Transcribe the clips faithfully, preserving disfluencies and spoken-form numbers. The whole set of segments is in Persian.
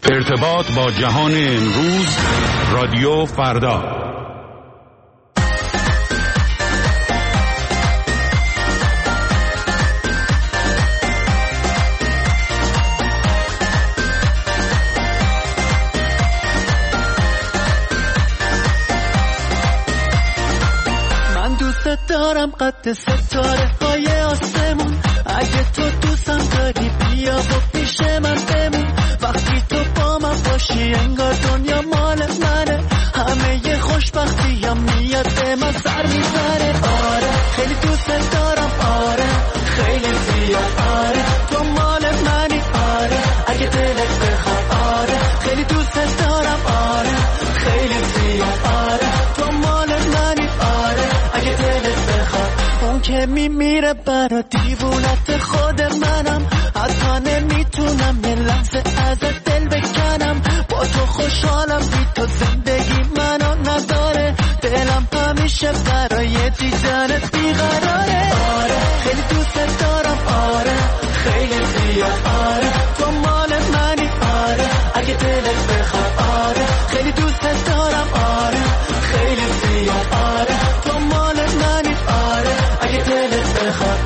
ارتباط با جهان امروز، رادیو فردا. من دوست دارم قد ستاره های آسمون، اگه تو دوستم داری بیا و پیش من بمون. وقتی تو با من باشی انگار دنیا مال منه، همه ی خوشبختی هم میاد به من سر میزنه. آره خیلی دوست دارم، آره خیلی زیاد، آره تو مال منی، آره اگه دلت بخواد، آره خیلی دوست دارم، آره خیلی زیاد، آره تو مال منی، آره اگه دلت بخواد. اون که میمیره برا دیوونت خود منم، حتی نمیتونم یه لحظه ازت دل بکنم. با تو خوشحالم، بی تو زندگی منو نداره، دلم همیشه برای دیدنت بیقراره. آره خیلی دوست دارم، آره خیلی زیاد، آره تو مال منی، آره اگه دلت بخواد، آره خیلی دوست دارم، آره خیلی زیاد، آره تو مال منی، آره اگه دلت بخواد.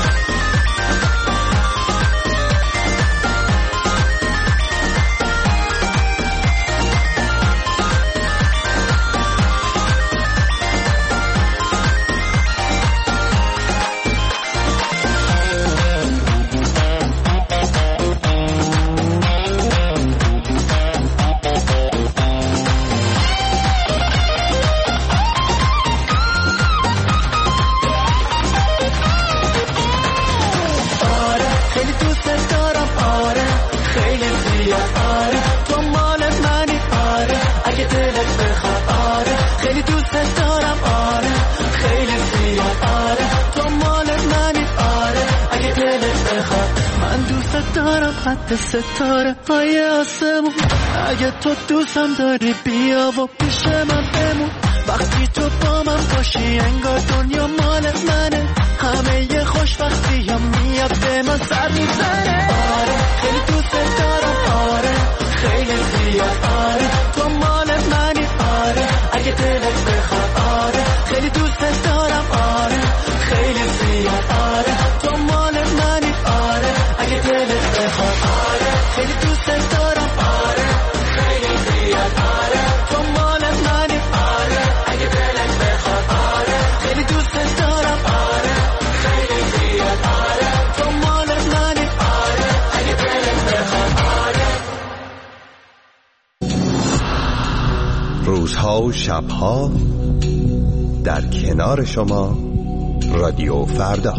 قد ستاره های آسمون، اگه تو دوستم داری بیا و پیش من بمون. وقتی تو با من باشی انگار دنیا مال منه، همه ی خوشبختی هم میاد به من سر میزنه. آره خیلی دوست دارم، آره خیلی زیاد، آره تو مال منی، آره اگه دلت بخواد، آره خیلی دوست دارم، آره خیلی زیاد، آره تو مال منی، آره اگه دلت بخواد، آره خیلی دوست دارم، آره خیلی زیاد، آره تو مال منی، آره اگه دلت بخواد، آره خیلی دوست دارم، آره خیلی زیاد، آره تو مال منی، آره اگه دلت بخواد، آره. روزها و شبها در کنار شما، رادیو فردا.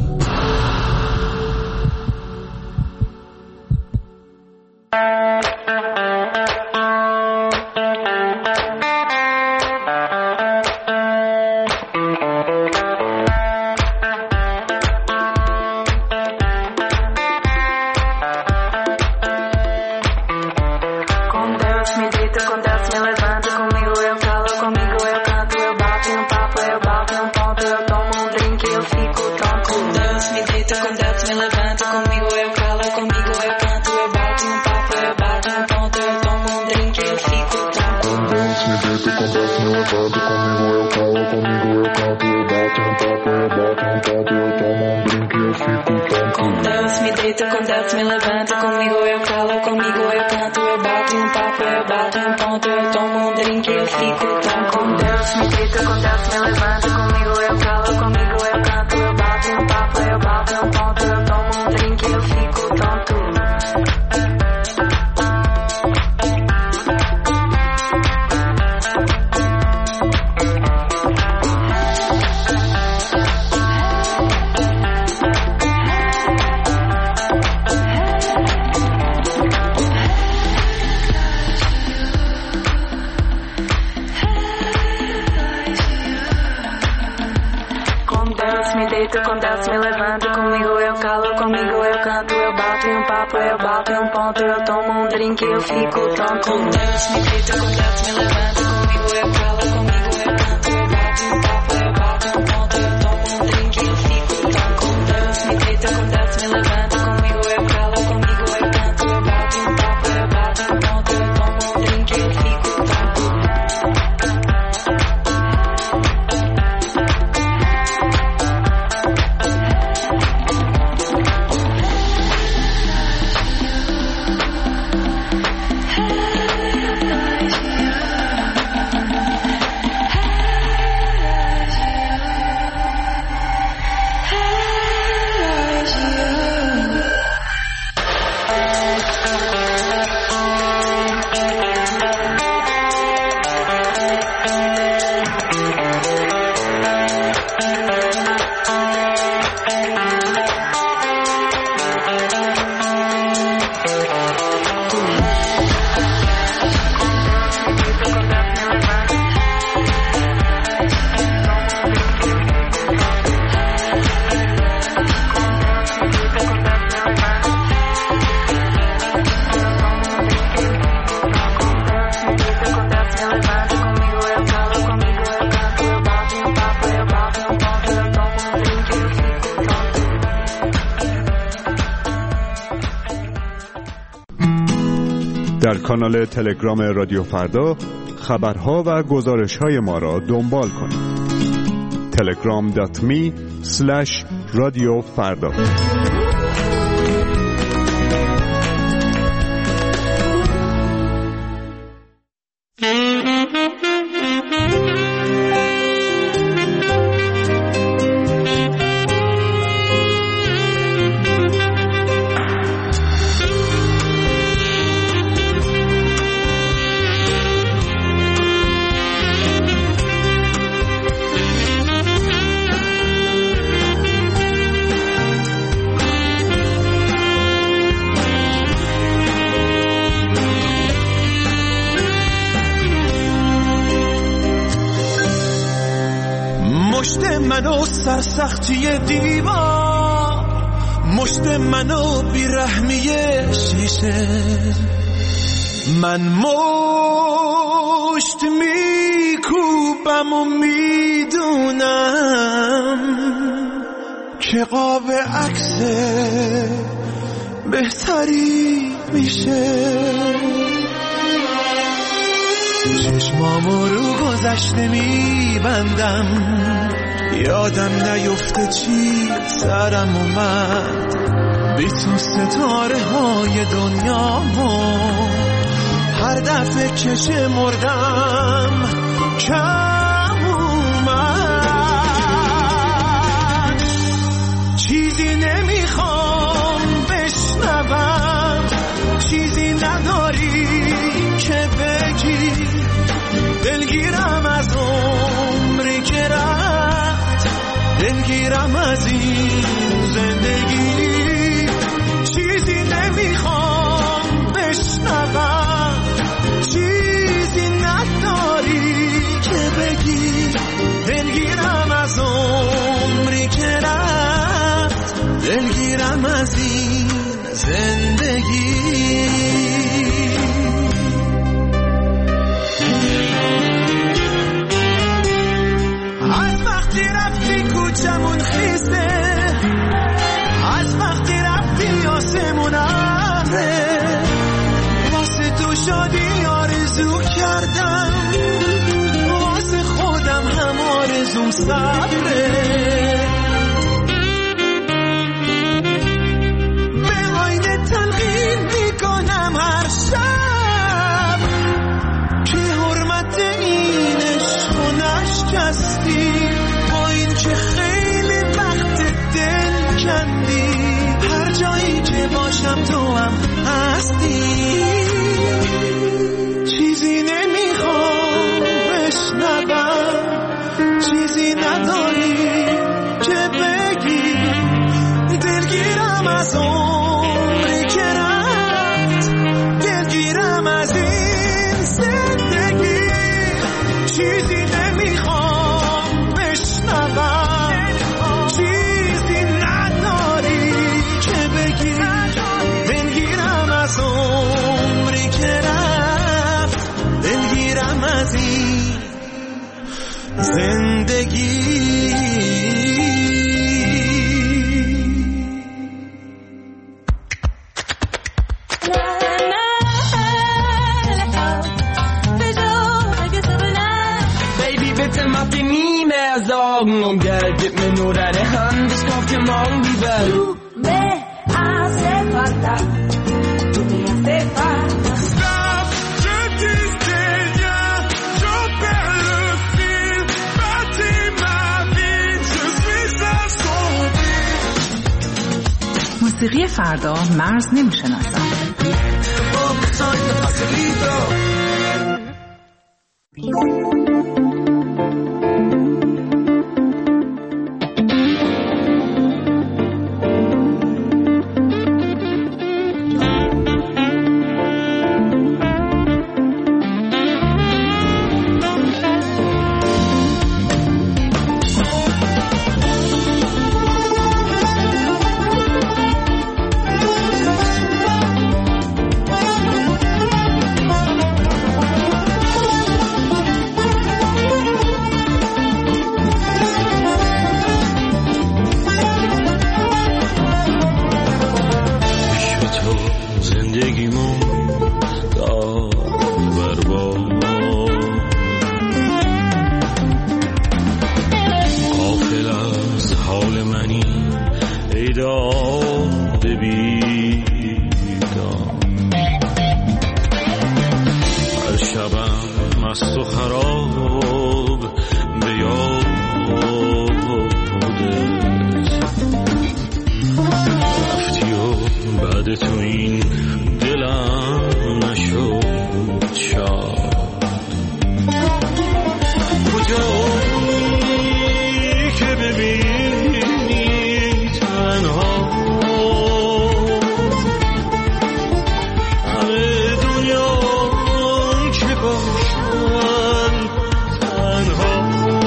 Comigo eu calo, comigo eu canto, eu bato um papo, eu bato um ponto, eu در کانال تلگرام رادیو فردا خبرها و گزارش‌های ما را دنبال کنید. تلگرام دات می اسلش رادیو فردا. منو سرسختی دیوار، مشت منو بیرحمی شیشه، من مشت میکوبم و میدونم که قاب عکس بهتری میشه. چشمامو رو گذشته میبندم، یادم نیفته چی سرم اومد، بی تو ستاره های دنیامو هر دفعه که شمردم کم اومد. چیزی نمیخوام بشنوم، چیزی نداری که بگی، دلگیرم از عمری که رفت، دلگیرم از این زندگی. چیزی نمیخوام بشنوم، چیزی نداری که بگی، دلگیرم از عمری که رفت، دلگیرم از این زندگی. از وقتی رفتی کوچمون خیسته، از وقتی رفتی آسمون ابره، واسه تو شادی آرزو کردم، واسه خودم هم آرزوم صبره. به آینه تلقین میکنم هر شب که حرمت این عشق و نشکستی، با این که خیلی وقت دل کندی، هر جایی که باشم تو هم هستی. چیزی نمیخوام بشنوم، چیزی نداری که بگی، دلگیرم از عمری که رفت، دلگیرم از این زندگی. چیزی نمیخوام بشنوم، چیزی نداری که بگی، دلگیرم از عمری که رفت، دلگیرم از این زندگی. Sorgen um Geld, gib mir nur deine Hand, ich kauf dir morgen die Welt. Du me hace falta, du me hace falta. Stop, je disais rien, je perds le fil, bâtis ma vie, je suis assombri. موسیقی فردا مرز نمیشناسد. مست و خراب به یادت رفتی و بعد تو این دلم نشد شاد. کجایی که ببینی تنها همه دنیا که باشن تنها.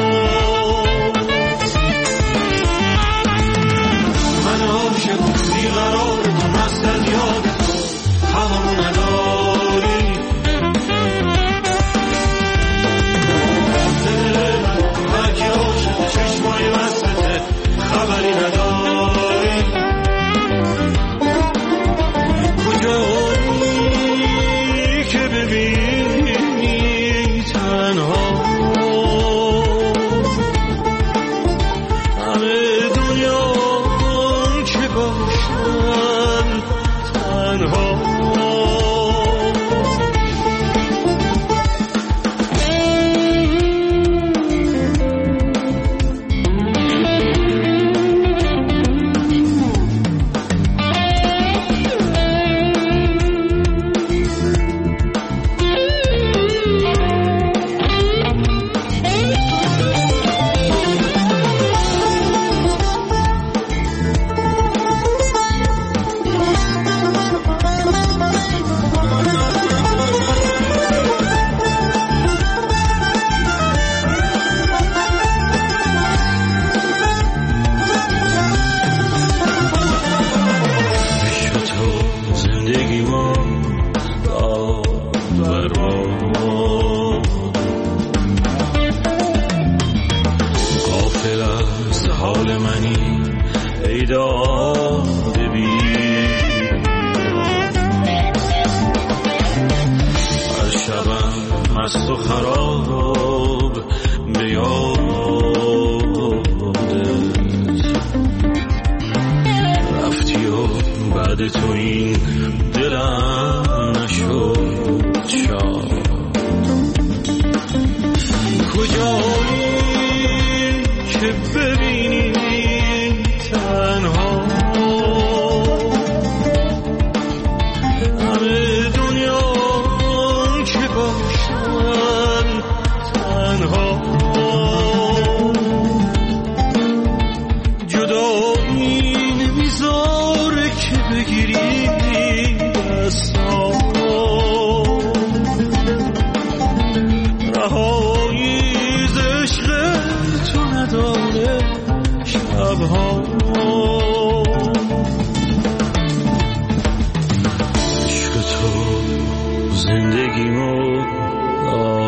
من عاشق بیقرار تو مست از یاد تو هممو نداری. دل من هرکی عاشق چشمای مستته خبری نداری. کجایی که ببینی تنها همه دنیا که باشن تنها. مست و خراب به یادت رفتی و بعد تو این دلم نشد شاد. کجایی که ببینی تنها همه دنیا که باشن تنها. جدایی نمیذاره که بگیری دستام رهایی ز عشق تو نداره شبها. عشق تو زندگیمو